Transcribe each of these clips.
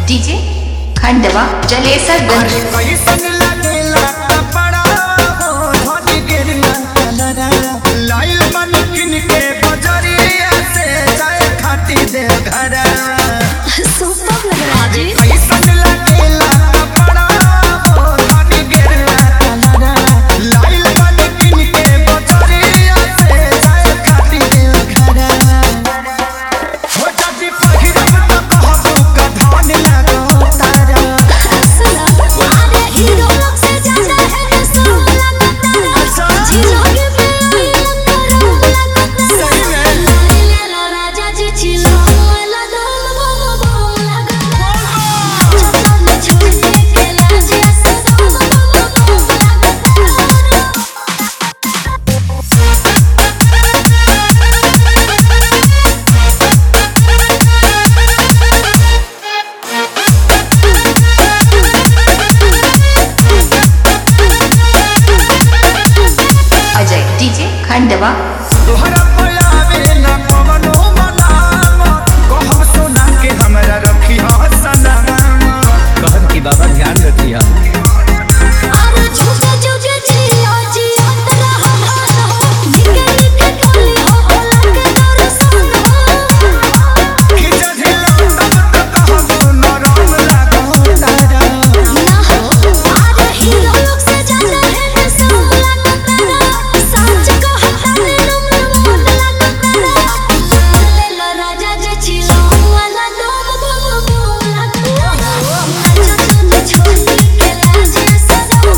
DJ Khandwa Jalesarganj. DJ Khandwa तोहरा पयावे ना कवनो मनाम कहब सोना के हमरा रखी हो सनम कहब की बाबा ध्यान रखिया अरे झूठे झूठे जिया जिया तेरा हम हो निके निके खाली हो लगे दर्शन हो खिजा ढिलो तब तक कहब नरम लागो तारा ना हो अरे हीरो लोग से ज्यादा है सब लगता तेरा सच कहता रे मन लगता तेरा ले लो राजा जे छिलो वाला डोब बम बम लगता अच्छा सुन छोड़ी के लाजे सनम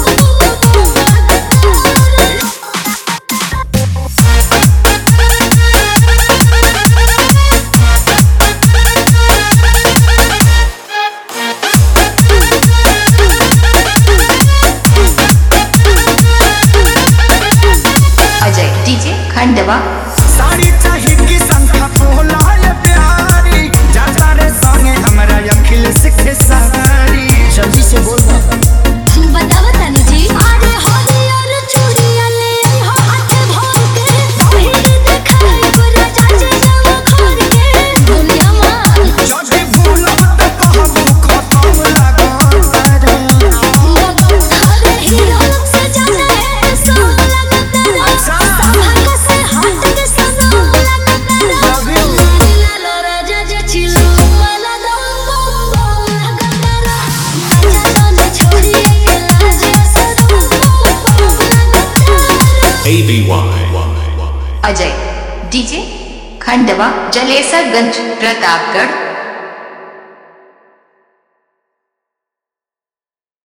अजय डीजे खंडवा साड़ी चाहिए की संख्या पोला ये प्यारी जाता रे संगे हमरा अखिल सिखे सारी जल्दी से बोल बताओ तनी जी अरे हरियर चूड़िया ले हो हाथ भर के पहिर देखाई गोरा चाचे जाओ घर के दुनिया मां जदी भूलब त कहब खत्म लागो तारा अरे हीरो लोग से ज्यादा है सब लगता तेरा साहब से हाथ के सनम लगता तेरा ले लो राजा जे छिलो वाला दम बम लगता तेरा अच्छा सोने छोड़ी के लाजे सनम ABY अजय डीजे खंडवा जलेसरगंज प्रतापगढ़।